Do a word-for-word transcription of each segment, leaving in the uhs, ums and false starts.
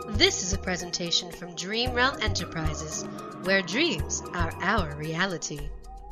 This is a presentation from Dream Realm Enterprises, where dreams are our reality.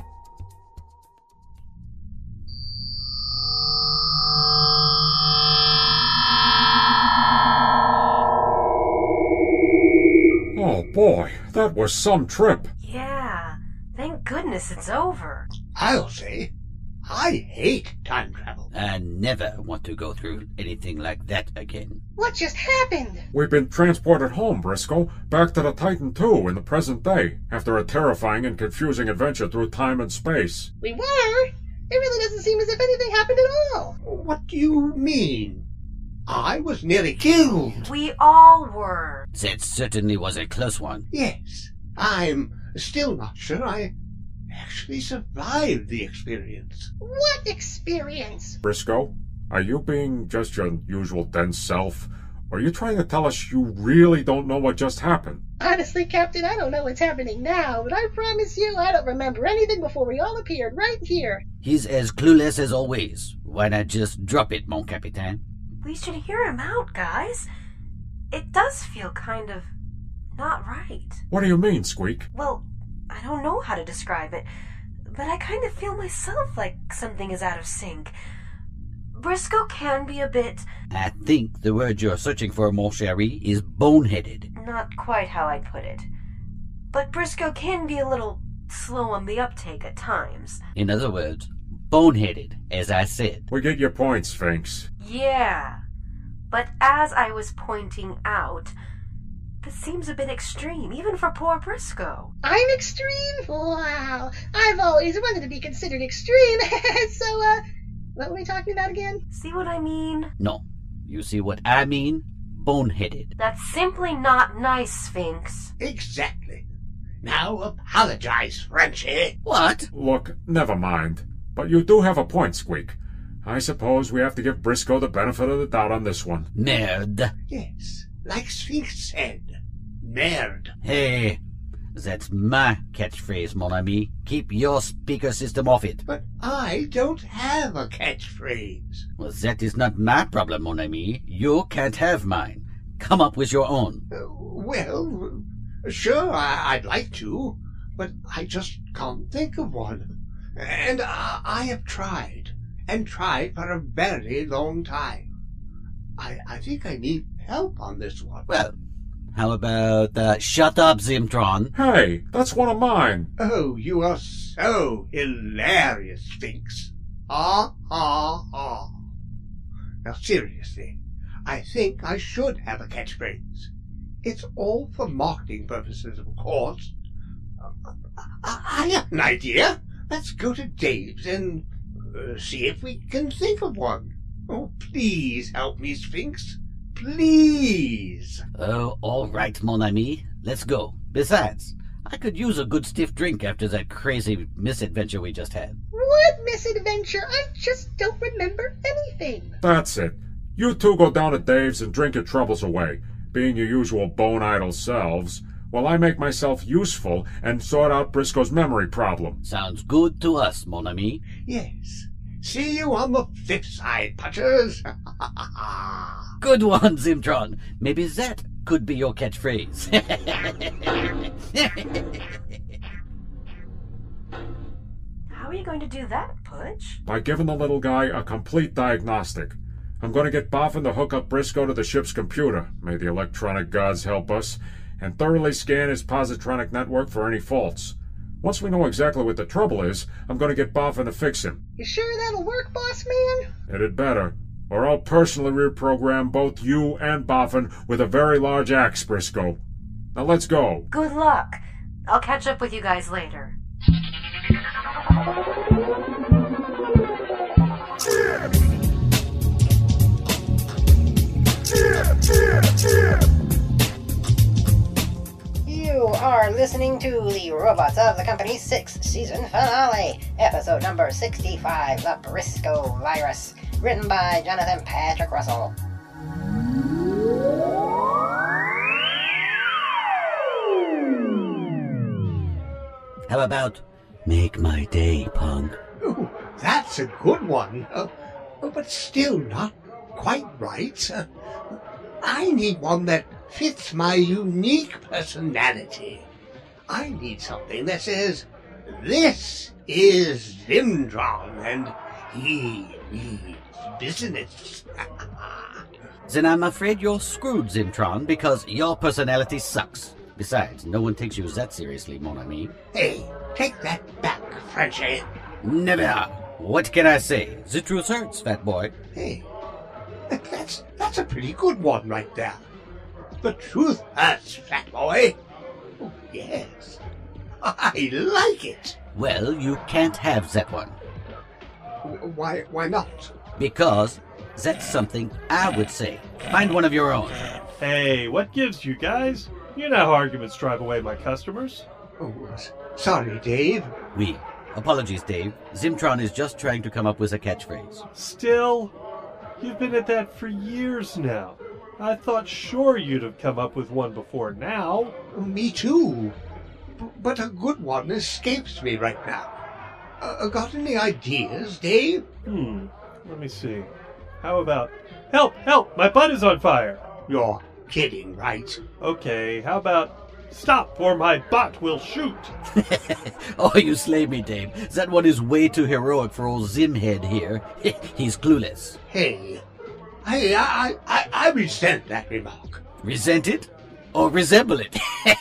Oh boy, that was some trip. Yeah, thank goodness it's over. I'll say, I hate time travel. I never want to go through anything like that again. What just happened? We've been transported home, Briscoe, back to the Titan two in the present day, after a terrifying and confusing adventure through time and space. We were? It really doesn't seem as if anything happened at all. What do you mean? I was nearly killed. We all were. That certainly was a close one. Yes, I'm still not sure I actually survived the experience. What experience? Briscoe, are you being just your usual dense self? Or are you trying to tell us you really don't know what just happened? Honestly, Captain, I don't know what's happening now, but I promise you I don't remember anything before we all appeared right here. He's as clueless as always. Why not just drop it, mon capitaine? We should hear him out, guys. It does feel kind of not right. What do you mean, Squeak? Well, I don't know how to describe it, but I kind of feel myself like something is out of sync. Briscoe can be a bit... I think the word you're searching for, mon chéri, is boneheaded. Not quite how I'd put it. But Briscoe can be a little slow on the uptake at times. In other words, boneheaded, as I said. We get your point, Sphinx. Yeah, but as I was pointing out, this seems a bit extreme, even for poor Briscoe. I'm extreme? Wow. I've always wanted to be considered extreme. So, uh, what were we talking about again? See what I mean? No. You see what I mean? Boneheaded. That's simply not nice, Sphinx. Exactly. Now apologize, Frenchie. What? Look, never mind. But you do have a point, Squeak. I suppose we have to give Briscoe the benefit of the doubt on this one. Merde. Yes, like Sphinx said. Merde. Hey, that's my catchphrase, mon ami. Keep your speaker system off it. But I don't have a catchphrase. Well, that is not my problem, mon ami. You can't have mine. Come up with your own. Uh, well, sure, I- I'd like to, but I just can't think of one. And I, I have tried, and tried for a very long time. I, I think I need help on this one. Well, how about, uh, shut up, Zimtron? Hey, that's one of mine. Oh, you are so hilarious, Sphinx. Ha, ha, ha. Now, seriously, I think I should have a catchphrase. It's all for marketing purposes, of course. Uh, I, I have an idea. Let's go to Dave's and uh, see if we can think of one. Oh, please help me, Sphinx. Please. Oh, all right, mon ami. Let's go. Besides, I could use a good stiff drink after that crazy misadventure we just had. What misadventure? I just don't remember anything. That's it. You two go down to Dave's and drink your troubles away, being your usual bone-idle selves, while I make myself useful and sort out Briscoe's memory problem. Sounds good to us, mon ami. Yes. See you on the flip side, Putters. Good one, Zimtron. Maybe that could be your catchphrase. How are you going to do that, Pudge? By giving the little guy a complete diagnostic. I'm going to get Boffin to hook up Briscoe to the ship's computer, may the electronic gods help us, and thoroughly scan his positronic network for any faults. Once we know exactly what the trouble is, I'm going to get Boffin to fix him. You sure that'll work, boss man? It had better, or I'll personally reprogram both you and Boffin with a very large axe, Briscoe. Now let's go. Good luck. I'll catch up with you guys later. You are listening to the Robots of the Company sixth season finale, episode number sixty-five, The Briscoe Virus, written by Jonathan Patrick Russell. How about make my day, punk? Ooh, that's a good one. Uh, but still not quite right. Uh, I need one that fits my unique personality. I need something that says, "This is Zimtron, and he means business." Then I'm afraid you're screwed, Zimtron, because your personality sucks. Besides, no one takes you that seriously, mon ami. Hey, take that back, Frenchie. Never. What can I say? The truth hurts, fat boy. Hey, that- that's that's a pretty good one right there. The truth hurts, fat boy. Oh, yes. I like it. Well, you can't have that one. W- Why, why not? Because that's something I would say. Find one of your own. Hey, what gives you guys? You know how arguments drive away my customers. Oh, s- sorry, Dave. We. Apologies, Dave. Zimtron is just trying to come up with a catchphrase. Still, you've been at that for years now. I thought sure you'd have come up with one before now. Me too. B- but a good one escapes me right now. Uh, got any ideas, Dave? Hmm, let me see. How about, help, help, my butt is on fire. You're kidding, right? Okay, how about, stop or my butt will shoot. Oh, you slay me, Dave. That one is way too heroic for old Zimhead here. He's clueless. Hey, I, I, I, I resent that remark. Resent it? Or resemble it?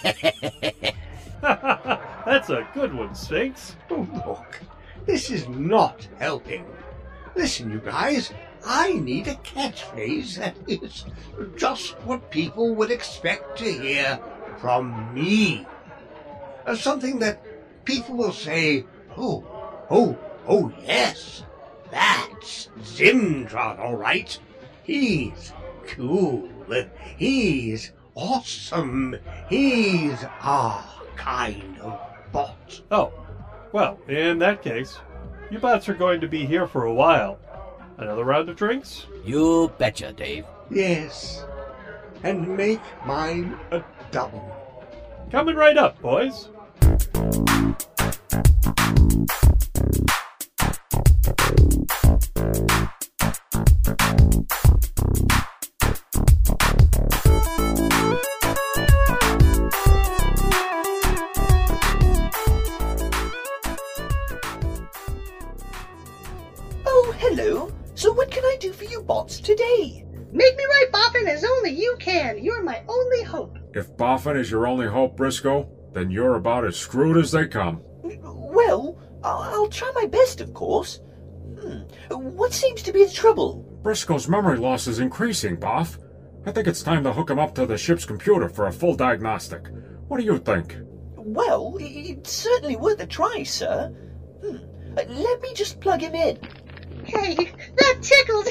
That's a good one, Sphinx. Oh, look, this is not helping. Listen, you guys, I need a catchphrase that is just what people would expect to hear from me. Uh, something that people will say, oh, oh, oh yes, that's Zimtron, all right. He's cool. He's awesome. He's our kind of bot. Oh, well, in that case, you bots are going to be here for a while. Another round of drinks? You betcha, Dave. Yes, and make mine a double. Coming right up, boys. Oh, hello. So what can I do for you bots today? Make me right, Boffin, as only you can. You're my only hope. If Boffin is your only hope, Briscoe, then you're about as screwed as they come. Well, I'll, I'll try my best, of course. Hmm. What seems to be the trouble? Briscoe's memory loss is increasing, Boff. I think it's time to hook him up to the ship's computer for a full diagnostic. What do you think? Well, i- it's certainly worth a try, sir. Hmm. Uh, Let me just plug him in. Hey, that tickles.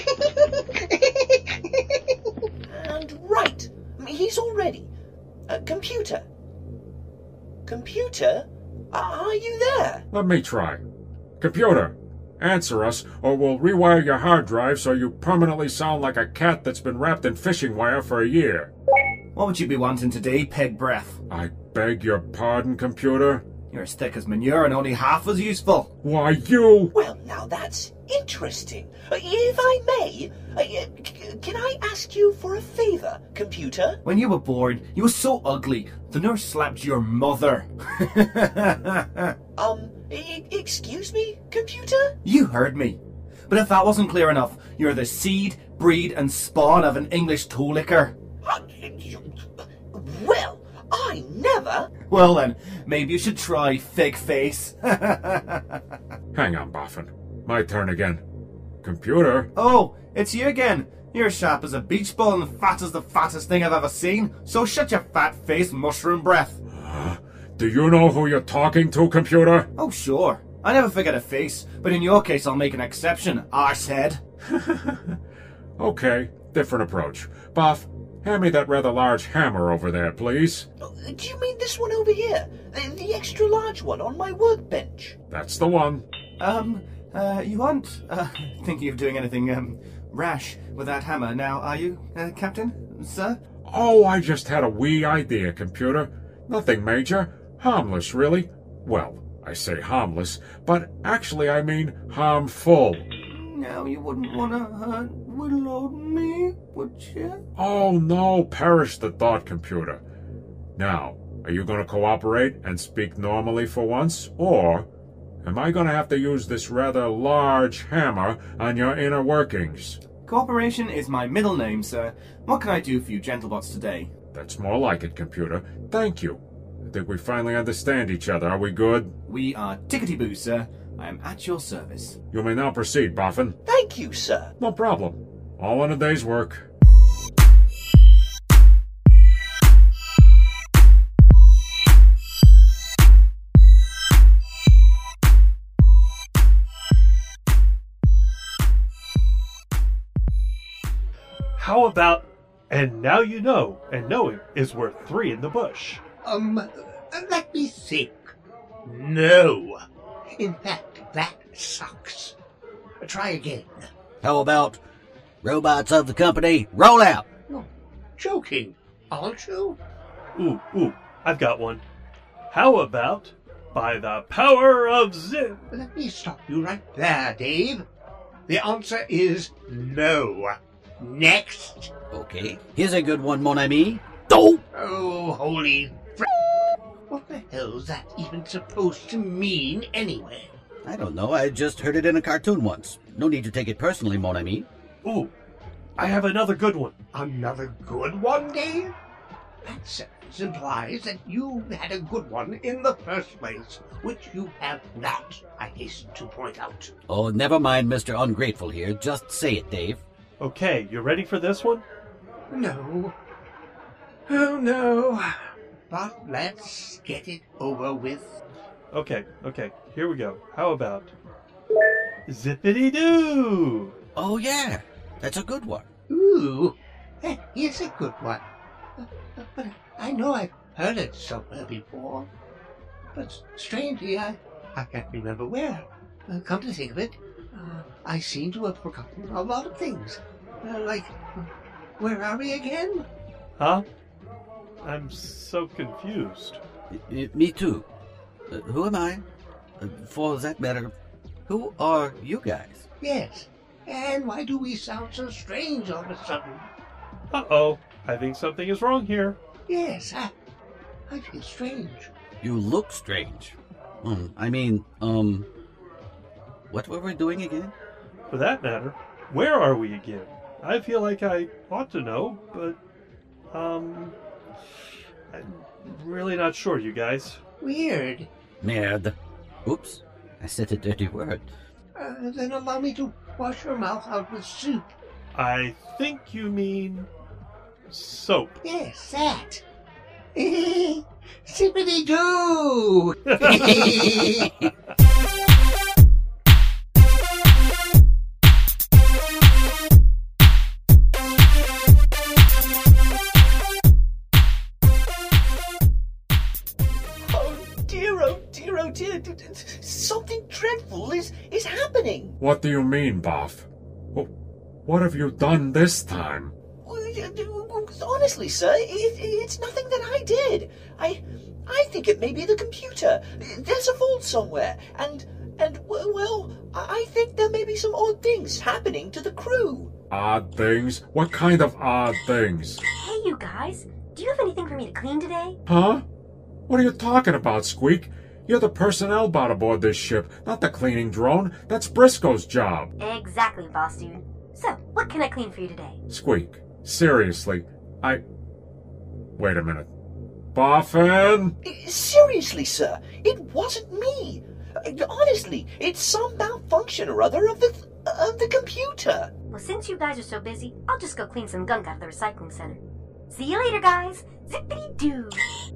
And right, he's all ready. Uh, computer. Computer? Uh, are you there? Let me try. Computer, answer us, or we'll rewire your hard drive so you permanently sound like a cat that's been wrapped in fishing wire for a year. What would you be wanting today, Peg Breath? I beg your pardon, computer? You're as thick as manure and only half as useful. Why, you... Well, now that's interesting. Uh, If I may, uh, c- can I ask you for a favour, computer? When you were born, you were so ugly, the nurse slapped your mother. Um, e- excuse me, computer? You heard me. But if that wasn't clear enough, you're the seed, breed, and spawn of an English toe licker. Uh, Well, I never... Well then, maybe you should try, fake face. Hang on, Boffin. My turn again. Computer? Oh, it's you again. You're sharp as a beach ball and fat as the fattest thing I've ever seen. So shut your fat face, mushroom breath. Do you know who you're talking to, computer? Oh, sure. I never forget a face, but in your case I'll make an exception, arsehead. Okay, different approach. Boff, hand me that rather large hammer over there, please. Uh, Do you mean this one over here? The, the extra large one on my workbench? That's the one. Um, uh, you aren't, uh, thinking of doing anything, um, rash with that hammer now, are you, uh, Captain? Sir? Oh, I just had a wee idea, computer. Nothing major. Harmless, really. Well, I say harmless, but actually I mean harmful. No, you wouldn't want to hurt would load me, would you? Oh no, perish the thought, computer. Now, are you going to cooperate and speak normally for once, or am I going to have to use this rather large hammer on your inner workings? Cooperation is my middle name, sir. What can I do for you gentlebots today? That's more like it, computer. Thank you. I think we finally understand each other. Are we good? We are tickety-boo, sir. I am at your service. You may now proceed, Boffin. Thank you, sir. No problem. All in a day's work. How about, and now you know, and knowing is worth three in the bush? Um, let me think. No. In fact, that sucks. Try again. How about robots of the company, roll out? No, joking, aren't you? Ooh, ooh, I've got one. How about by the power of Zip? Let me stop you right there, Dave. The answer is no. Next. Okay, here's a good one, mon ami. Oh! Oh, holy fr... What the hell's that even supposed to mean anyway? I don't know, I just heard it in a cartoon once. No need to take it personally, mon ami. Ooh, I have another good one. Another good one, Dave? That sentence implies that you had a good one in the first place, which you have not, I hasten to point out. Oh, never mind, Mister Ungrateful here. Just say it, Dave. Okay, you ready for this one? No. Oh, no. But let's get it over with. Okay, okay, here we go. How about Zippity-doo? Oh, yeah, that's a good one. Ooh, that is a good one. Uh, But I know I've heard it somewhere before. But strangely, I, I can't remember where. Uh, come to think of it, uh, I seem to have forgotten a lot of things. Uh, like, where are we again? Huh? I'm so confused. I- me too. Uh, who am I? Uh, for that matter, who are you guys? Yes. And why do we sound so strange all of a sudden? Uh-oh, I think something is wrong here. Yes, I, I feel strange. You look strange. Um, I mean, um, what were we doing again? For that matter, where are we again? I feel like I ought to know, but, um, I'm really not sure, you guys. Weird. Merde. Oops, I said a dirty word. Uh, then allow me to wash your mouth out with soup. I think you mean soap. Yes, that. Zippity-doo! Dear, oh dear, oh dear, d- d- something dreadful is, is happening. What do you mean, Boff? Wh- What have you done this time? Honestly, sir, it, it's nothing that I did. I I think it may be the computer. There's a fault somewhere, and, and well, I think there may be some odd things happening to the crew. Odd things? What kind of odd things? Hey, you guys. Do you have anything for me to clean today? Huh? What are you talking about, Squeak? You're the personnel bot aboard this ship, not the cleaning drone. That's Briscoe's job. Exactly, boss dude. So, what can I clean for you today? Squeak, seriously, I... Wait a minute. Boffin? Seriously, sir, it wasn't me. Honestly, it's some malfunction or other of the of the computer. Well, since you guys are so busy, I'll just go clean some gunk out of the recycling center. See you later, guys. Zippity-doo.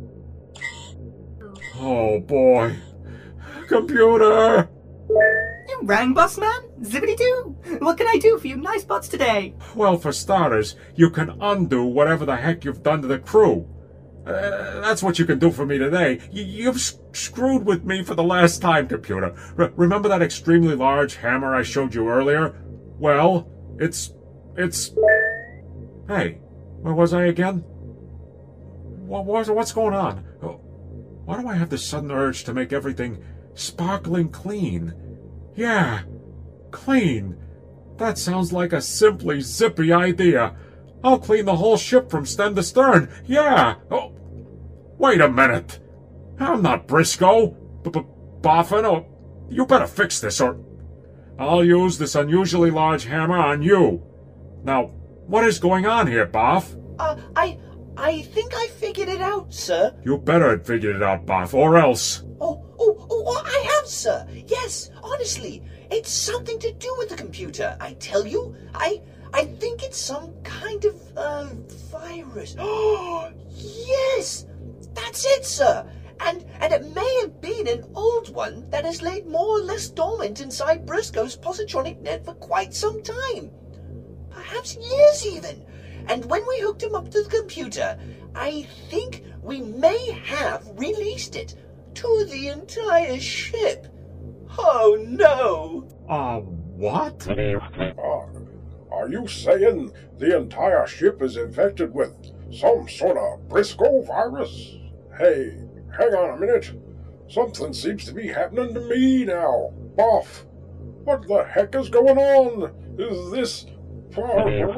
Oh, boy. Computer! You rang, boss man? Zippity-doo! What can I do for you nice bots today? Well, for starters, you can undo whatever the heck you've done to the crew. Uh, that's what you can do for me today. Y- you've s- screwed with me for the last time, computer. R- remember that extremely large hammer I showed you earlier? Well, it's... it's... Hey, where was I again? What was... What's going on? Why do I have this sudden urge to make everything sparkling clean? Yeah, clean. That sounds like a simply zippy idea. I'll clean the whole ship from stem to stern. Yeah. Oh, wait a minute. I'm not Briscoe. Boffin, oh, you better fix this or I'll use this unusually large hammer on you. Now, what is going on here, Boff? Uh, I... I think I figured it out, sir. You better have figured it out, Boff, or else. Oh, oh, oh, I have, sir. Yes, honestly. It's something to do with the computer, I tell you. I... I think it's some kind of, uh, virus. Oh, yes! That's it, sir! And and it may have been an old one that has laid more or less dormant inside Briscoe's positronic net for quite some time. Perhaps years, even. And when we hooked him up to the computer, I think we may have released it to the entire ship. Oh, no! Uh, what? Uh, are you saying the entire ship is infected with some sort of Briscoe virus? Hey, hang on a minute. Something seems to be happening to me now. Boff, what the heck is going on? Is this part of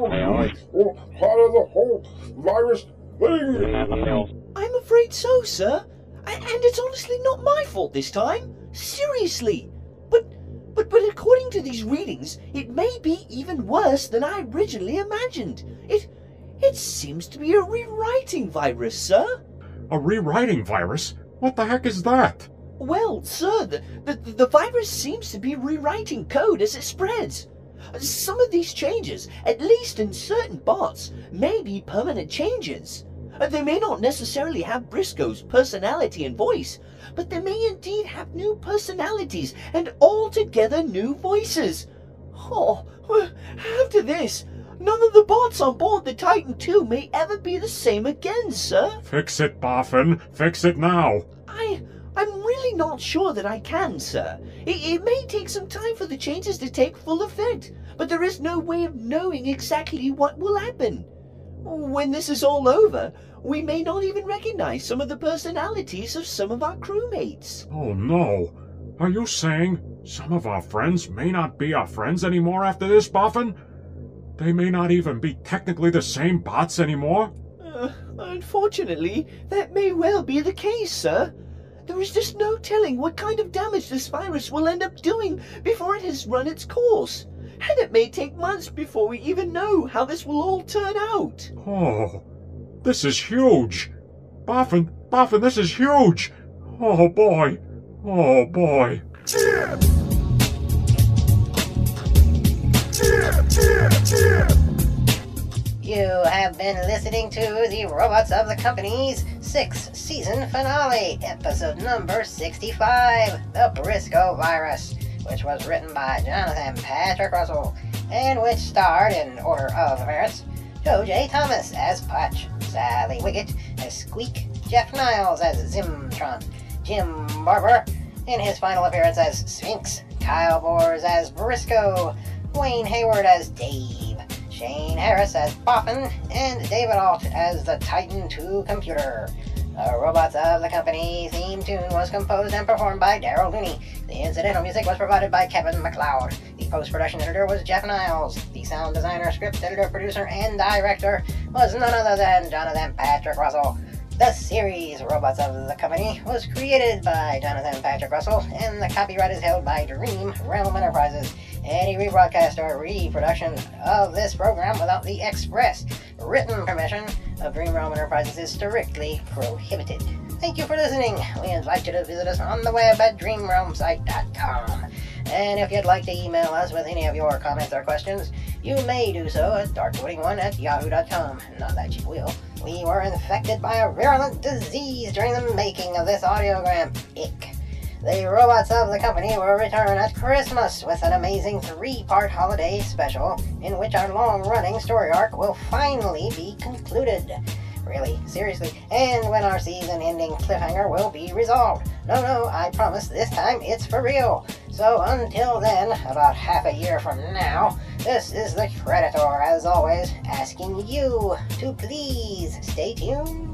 the whole virus thing? I'm afraid so, sir. And it's honestly not my fault this time. Seriously. But, but, but according to these readings, it may be even worse than I originally imagined. It, it seems to be a rewriting virus, sir. A rewriting virus? What the heck is that? Well, sir, the, the, the virus seems to be rewriting code as it spreads. Some of these changes, at least in certain bots, may be permanent changes. They may not necessarily have Briscoe's personality and voice, but they may indeed have new personalities and altogether new voices. Oh, after this, none of the bots on board the Titan two may ever be the same again, sir. Fix it, Boffin. Fix it now. I... I'm really not sure that I can, sir. It, it may take some time for the changes to take full effect, but there is no way of knowing exactly what will happen. When this is all over, we may not even recognize some of the personalities of some of our crewmates. Oh no. Are you saying some of our friends may not be our friends anymore after this, Boffin? They may not even be technically the same bots anymore? Uh, unfortunately, that may well be the case, sir. There is just no telling what kind of damage this virus will end up doing before it has run its course. And it may take months before we even know how this will all turn out. Oh, this is huge. Boffin, Boffin, this is huge. Oh boy, oh boy. You have been listening to the Robots of the Company's sixth season finale, episode number sixty-five, The Briscoe Virus, which was written by Jonathan Patrick Russell, and which starred, in order of appearance, Joe J. Thomas as Putch, Sally Wiggett as Squeak, Jeff Niles as Zimtron, Jim Barber in his final appearance as Sphinx, Kyle Bors as Briscoe, Wayne Hayward as Dave, Shane Harris as Boffin, and David Alt as the Titan two computer. The Robots of the Company theme tune was composed and performed by Daryl Looney. The incidental music was provided by Kevin MacLeod. The post-production editor was Jeff Niles. The sound designer, script editor, producer, and director was none other than Jonathan Patrick Russell. The series Robots of the Company was created by Jonathan Patrick Russell, and the copyright is held by Dream Realm Enterprises. Any rebroadcast or reproduction of this program without the express written permission of Dream Realm Enterprises is strictly prohibited. Thank you for listening. We invite you to visit us on the web at dream realm site dot com. And if you'd like to email us with any of your comments or questions, you may do so at dark twenty one at yahoo dot com. Not that you will. We were infected by a virulent disease during the making of this audiogram. Ick. The Robots of the Company will return at Christmas with an amazing three-part holiday special in which our long-running story arc will finally be concluded. Really, seriously, and when our season-ending cliffhanger will be resolved. No, no, I promise this time it's for real. So until then, about half a year from now, this is the Creditor, as always, asking you to please stay tuned.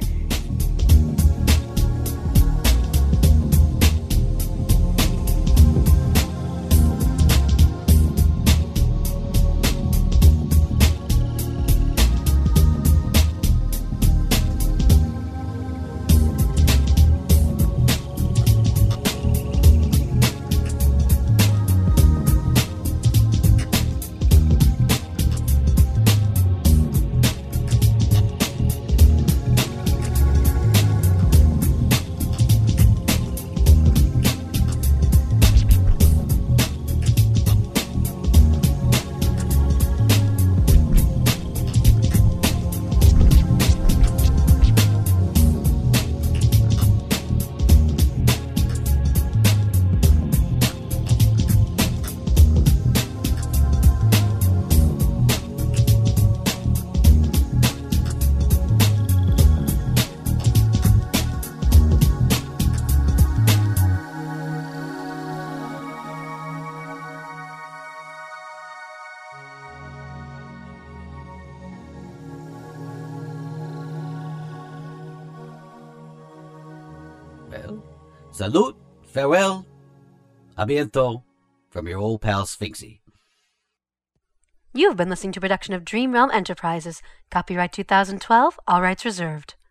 Well, salute, farewell, a bientôt, from your old pal Sphinxy. You've been listening to a production of Dream Realm Enterprises. Copyright two thousand twelve, all rights reserved.